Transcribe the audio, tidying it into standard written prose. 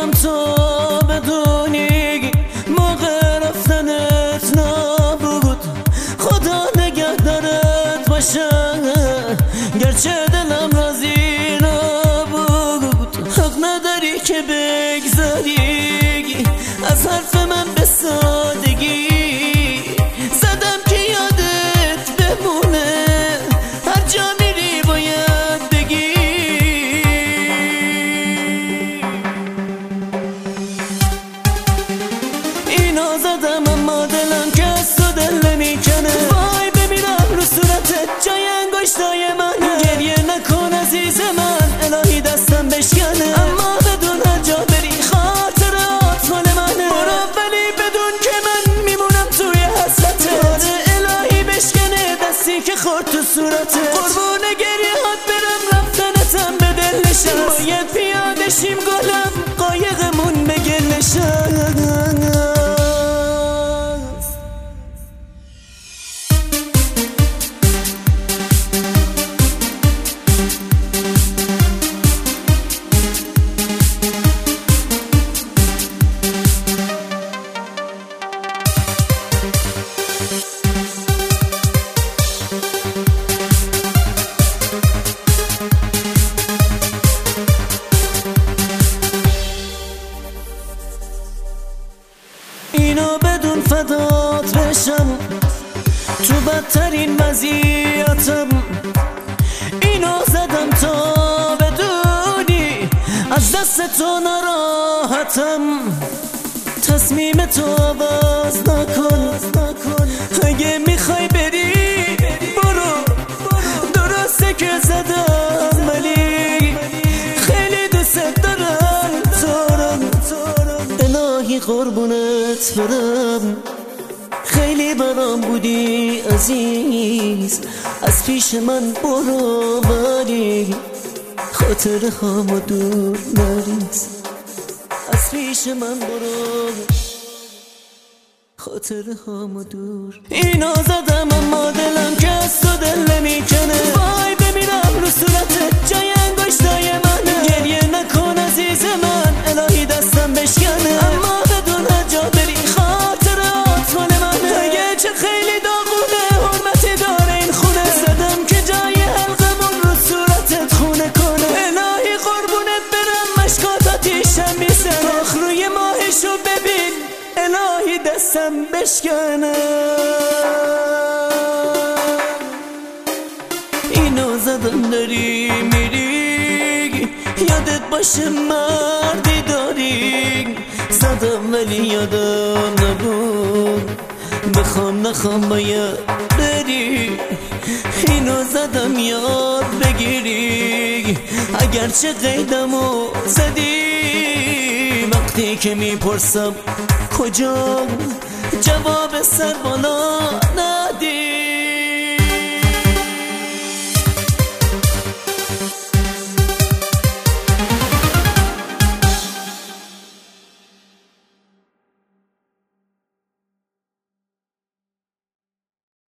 زدم تا بدونی موقع رفتنت نبود. خدا نگهدارت باشه گرچه دلم راضی نبود. حق نداری که بگذاری از حرف من به سادگی. زدم که یادت بمونه هر جا میری باید بگی. اینا زدم اما دلم که از تو دل نمیکنه. وای بمیرم رو صورتت جای انگشتای منه. گریه نکن عزیز من الهی دستم بشکنه. اما بدون هر جا بری خاطرات مال منه. برو ولی بدون که من میمونم توی حسرتت. الهی بشکنه دستی که خورد تو صورتت. قربون گریه هات برم رفتنتم به دل نشست. باید پیاده شیم گلم قایقمون به گل نشست. اینو بدون فدات بشم تو بدترین وضعیتم. اینو زدم تا بدونی از دست تو ناراحتم. تصمیم تو عوض نکن اگه میخوای بری برو. درسته که زدم ولی خیلی دوست دارم الهی قربونت برم. خیلی برام بودی عزیز از پیش من برو ولی خاطره هامو دور نریز. از پیش من برو خاطره هامو دور. اینو زدم اما دلم که از تو دل نمیکنه. وای بمیرم رو صورتت جای انگشتای منه. گریه نکن عزیز من الهی دستم بشکنه. اما بدون هر جا بری خاطرات مال منه. اگه چه خیلی داغونه حرمتی داره این خونه. زدم که جای حلقمون رو صورتت خونه کنه. الهی قربونت برم مشکات آتیشم میزنه. آخ روی ماهشو ببین الهی دستم بشکنه. اینو زدم داری میری یادت باشه مردی داری. زدم ولی یادم نبود بخوام نخوام باید بری. اینو زدم یاد بگیری اگرچه قیدمو زدی. وقتی که میپرسم کجا جواب سر بالا ندی.